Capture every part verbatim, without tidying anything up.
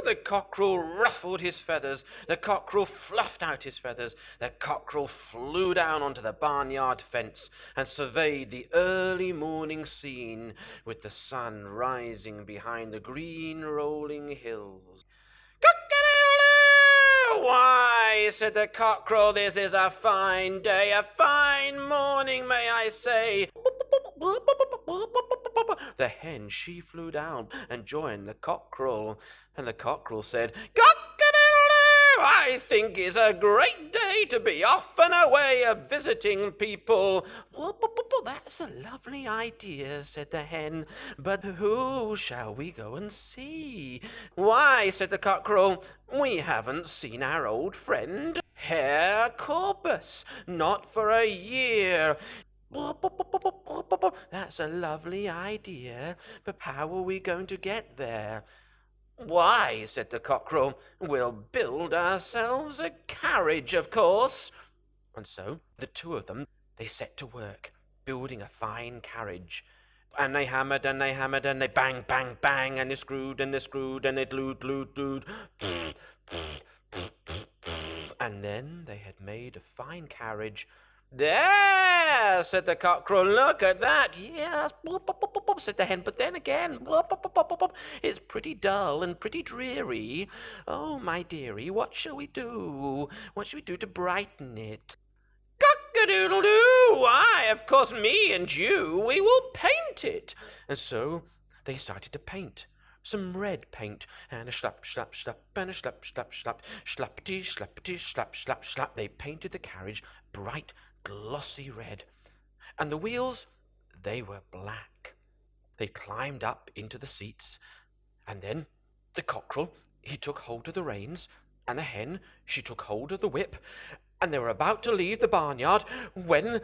The cockerel ruffled his feathers. The cockerel fluffed out his feathers. The cockerel flew down onto the barnyard fence and surveyed the early morning scene with the sun rising behind the green rolling hills. "Cock-a-doodle-doo! Why," said the cockerel, "this is a fine day, a fine morning, may I say." The hen, she flew down and joined the cockerel, and the cockerel said, "Cock-a-doodle-doo! I think it's a great day to be off and away a visiting people." "That's a lovely idea," said the hen, "but who shall we go and see?" "Why," said the cockerel, "we haven't seen our old friend Herr Korbes, not for a year." "That's a lovely idea, but how are we going to get there?" "Why," said the cockerel, "we'll build ourselves a carriage, of course." And so the two of them, they set to work, building a fine carriage. And they hammered and they hammered and they bang, bang, bang, and they screwed and they screwed and they glued, glued, glued. And then they had made a fine carriage. "There," said the cockerel, "look at that." "Yes," said the hen, "but then again, it's pretty dull and pretty dreary. Oh, my dearie, what shall we do? What shall we do to brighten it?" "Cock-a-doodle-doo! Why, of course, me and you, we will paint it." And so they started to paint. Some red paint, and a slap, slap, slap, and a slap, slap, slap, slappity, slappity, slap, slap, slap. They painted the carriage bright, glossy red. And the wheels, they were black. They climbed up into the seats, and then the cockerel, he took hold of the reins, and the hen, she took hold of the whip, and they were about to leave the barnyard when...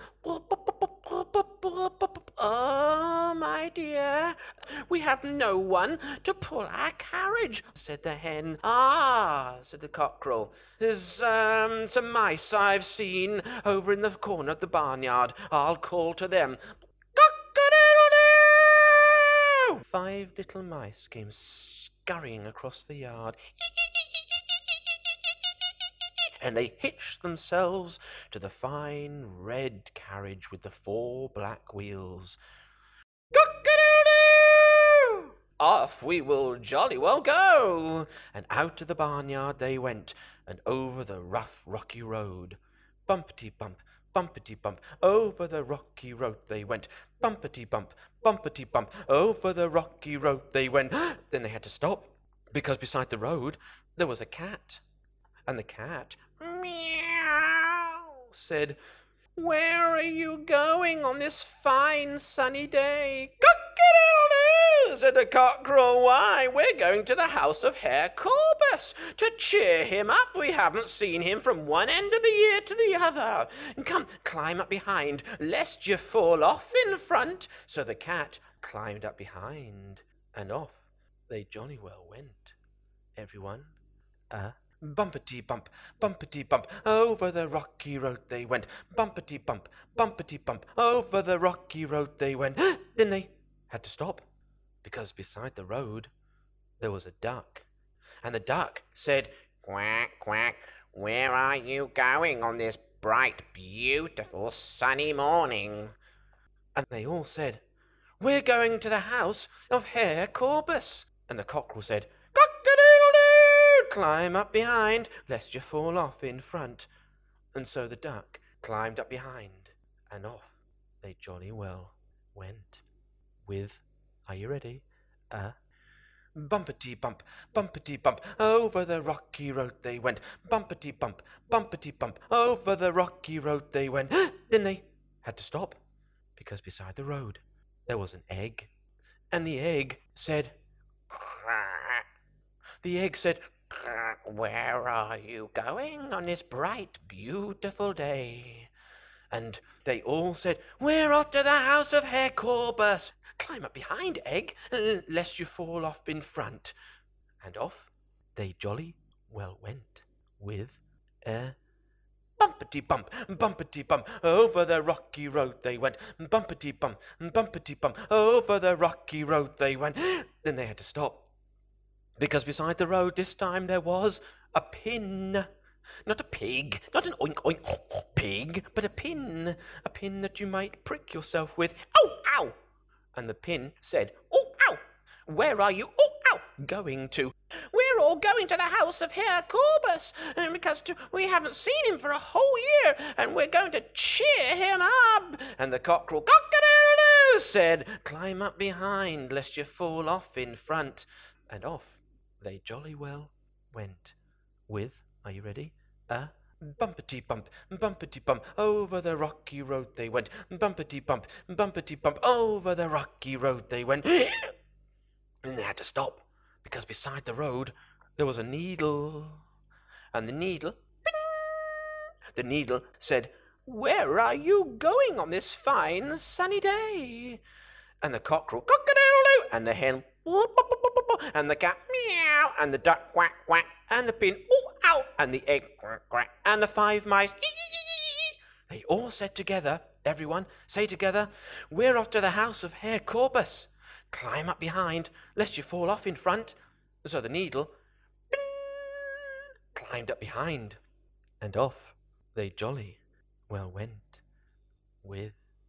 "Oh, my dear, we have no one to pull our carriage," said the hen. "Ah," said the cockerel, "there's um, some mice I've seen over in the corner of the barnyard. I'll call to them. Cock-a-doodle-doo!" Five little mice came scurrying across the yard, and they hitched themselves to the fine red carriage with the four black wheels. "Cock-a-doodle-doo! Off we will jolly well go." And out of the barnyard they went, and over the rough, rocky road. Bumpety-bump, bumpety-bump, over the rocky road they went. Bumpety-bump, bumpety-bump, over the rocky road they went. Then they had to stop, because beside the road there was a cat. And the cat, "Meow," said, "Where are you going on this fine sunny day?" "Cock-a-doodle-doo!" said the cockerel. "Why, we're going to the house of Herr Korbes to cheer him up. We haven't seen him from one end of the year to the other. Come, climb up behind, lest you fall off in front." So the cat climbed up behind, and off they jolly well went. Everyone, uh, bumpety-bump, bumpety-bump, over the rocky road they went. Bumpety-bump, bumpety-bump, over the rocky road they went. Then they had to stop, because beside the road there was a duck. And the duck said, "Quack, quack, where are you going on this bright, beautiful, sunny morning?" And they all said, "We're going to the house of Herr Korbes." And the cockerel said, "Cock-a-doodle-doo! Climb up behind, lest you fall off in front." And so the duck climbed up behind, and off they jolly well went. With, are you ready? A bumpety-bump, bumpety-bump, over the rocky road they went. Bumpety-bump, bumpety-bump, over the rocky road they went. Then they had to stop, because beside the road there was an egg. And the egg said, the egg said, "Where are you going on this bright, beautiful day?" And they all said, "We're off to the house of Herr Korbes." "Climb up behind, egg, lest you fall off in front." And off they jolly well went, with a bumpety-bump, bumpety-bump, over the rocky road they went. Bumpety-bump, bumpety-bump, over the rocky road they went. Then they had to stop, because beside the road this time there was a pin. Not a pig, not an oink oink pig, but a pin. A pin that you might prick yourself with. Oh, ow! And the pin said, oh, ow! Where are you, oh, ow, going to? We're all going to the house of Herr Korbes, and because to, we haven't seen him for a whole year, and we're going to cheer him up. And the cockerel, cock-a-doodle-doo, said, climb up behind, lest you fall off in front. And off they jolly well went, with, are you ready? A bumpety-bump, bumpety-bump, over the rocky road they went. Bumpety-bump, bumpety-bump, over the rocky road they went. And they had to stop, because beside the road there was a needle. And the needle, bing, the needle said, where are you going on this fine sunny day? And the cockerel, cock-a-doodle-doo, and the hen, whoop, whoop, whoop, whoop, whoop, and the cat, meow, and the duck, quack, quack, and the pin, ooh, ow, and the egg, quack, quack, and the five mice, ee, ee, ee. They all said together, everyone, say together, we're off to the house of Herr Korbes. Climb up behind, lest you fall off in front. So the needle, bing, climbed up behind, and off they jolly well went, with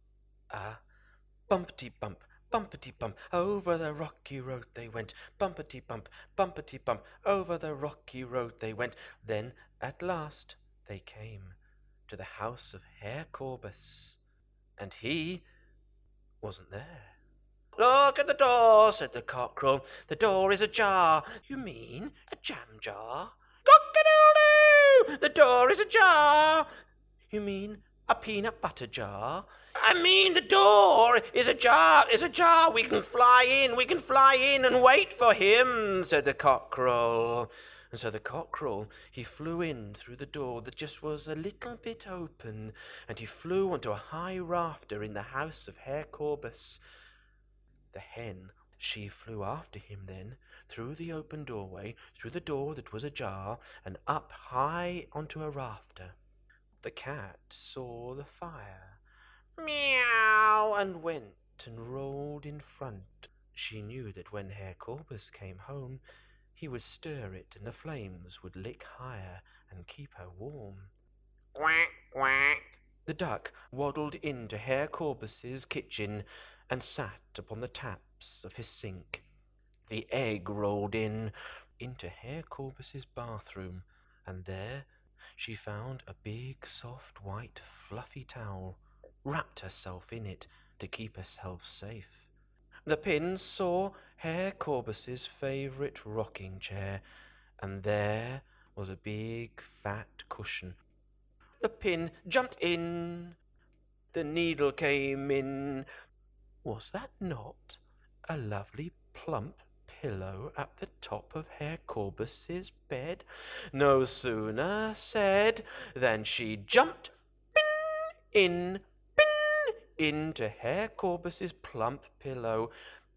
a bumpety-bump, bumpety-bump, over the rocky road they went. Bumpety-bump, bumpety-bump, over the rocky road they went. Then, at last, they came to the house of Herr Korbes, and he wasn't there. Look at the door, said the cockerel. The door is ajar. You mean a jam jar? Cock-a-doodle-doo! The door is ajar. You mean a peanut butter jar? I mean the door is ajar, is ajar. We can fly in, we can fly in and wait for him, said the cockerel. And so the cockerel, he flew in through the door that just was a little bit open, and he flew onto a high rafter in the house of Herr Korbes. The hen, she flew after him then, through the open doorway, through the door that was ajar, and up high onto a rafter. The cat saw the fire, meow, and went and rolled in front. She knew that when Herr Korbes came home, he would stir it, and the flames would lick higher and keep her warm. Quack, quack. The duck waddled into Herr Korbes's kitchen and sat upon the taps of his sink. The egg rolled in into Herr Korbes's bathroom, and there she found a big, soft, white, fluffy towel, wrapped herself in it to keep herself safe. The pin saw Herr Korbes's favourite rocking chair, and there was a big, fat cushion. The pin jumped in. The needle came in. Was that not a lovely plump pillow at the top of Herr Korbes's bed? No sooner said than she jumped bin, in, bin, into Herr Korbes's plump pillow.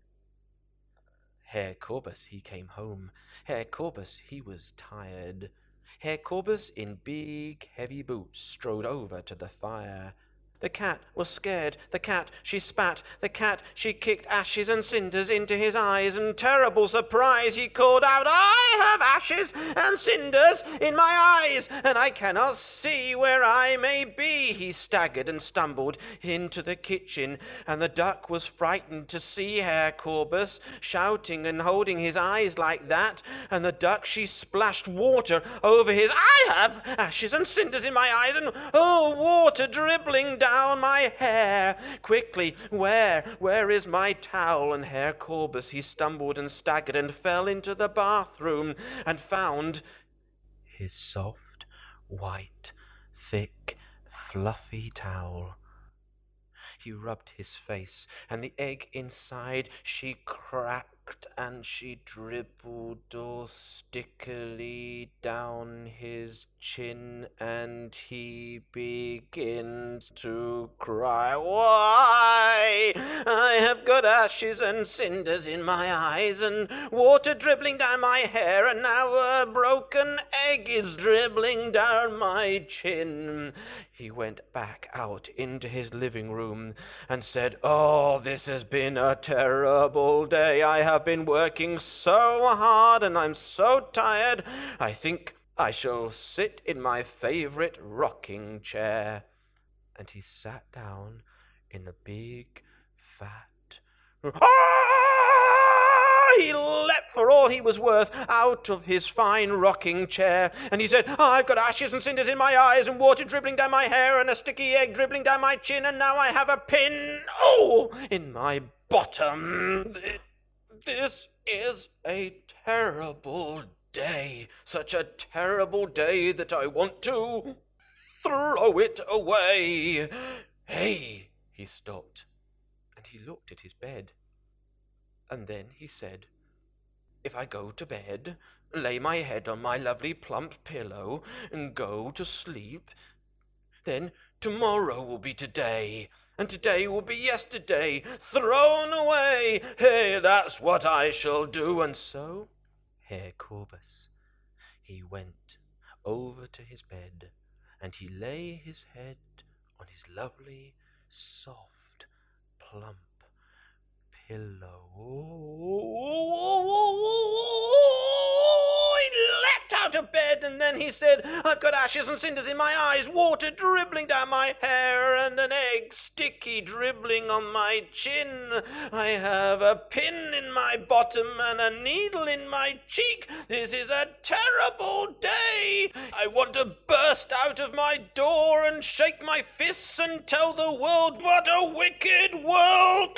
Herr Korbes, he came home. Herr Korbes, he was tired. Herr Korbes, in big, heavy boots, strode over to the fire. The cat was scared. The cat, she spat. The cat, she kicked ashes and cinders into his eyes. And terrible surprise, he called out, I have ashes and cinders in my eyes, and I cannot see where I may be. He staggered and stumbled into the kitchen, and the duck was frightened to see Herr Korbes shouting and holding his eyes like that. And the duck, she splashed water over his, I have ashes and cinders in my eyes, and oh, water dribbling down down my hair. Quickly, where, where is my towel? And Herr Korbes, he stumbled and staggered and fell into the bathroom and found his soft, white, thick, fluffy towel. He rubbed his face, and the egg inside, she cracked, and she dribbled all stickily down his chin, and he begins to cry. Why? I have got ashes and cinders in my eyes, and water dribbling down my hair, and now a broken egg is dribbling down my chin. he went back out into his living room and said, "Oh, this has been a terrible day. I have been working so hard and I'm so tired. I think I shall sit in my favorite rocking chair." And he sat down in the big, fat... He leapt for all he was worth out of his fine rocking chair, and he said, "Oh, I've got ashes and cinders in my eyes, and water dribbling down my hair, and a sticky egg dribbling down my chin, and now I have a pin, oh, in my bottom. This is a terrible day, such a terrible day that I want to throw it away. Hey!" He stopped, and he looked at his bed. And then he said, "If I go to bed, lay my head on my lovely plump pillow, and go to sleep, then tomorrow will be today, and today will be yesterday, thrown away. Hey, that's what I shall do." And so Herr Korbes, he went over to his bed, and he lay his head on his lovely, soft, plump pillow. He leapt out of bed, and then he said, "I've got ashes and cinders in my eyes, water dribbling down my hair, and an egg sticky dribbling on my chin. I have a pin in my bottom and a needle in my cheek. This is a terrible day. I want to burst out of my door and shake my fists and tell the world what a wicked world."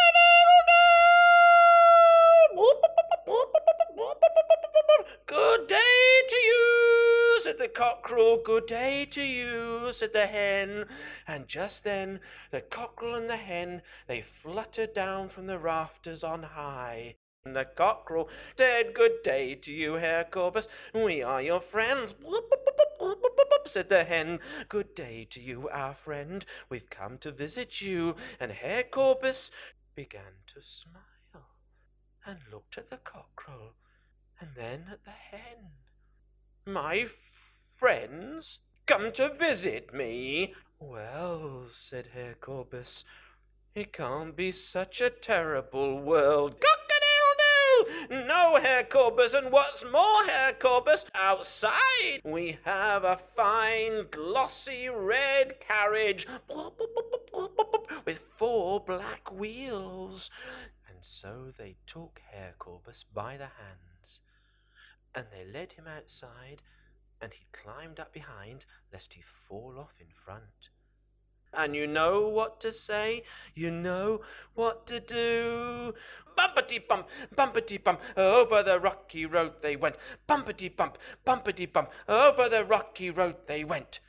"Good day to you," said the cockerel. "Good day to you," said the hen. And just then the cockerel and the hen, they fluttered down from the rafters on high. And the cockerel said, "Good day to you, Herr Korbes. We are your friends." Said the hen, "Good day to you, our friend. We've come to visit you." And Herr Korbes began to smile, and looked at the cockerel, and then at the hen. "My friends come to visit me? Well," said Herr Korbes, "it can't be such a terrible world." "Cock-a-doodle-doo! No, Herr Korbes, and what's more, Herr Korbes, outside we have a fine glossy red carriage with four black wheels." And so they took Herr Korbes by the hands, and they led him outside, and he climbed up behind, lest he fall off in front. And you know what to say, you know what to do. Bumpety-bump, bumpety-bump, over the rocky road they went. Bumpety-bump, bumpety-bump, over the rocky road they went.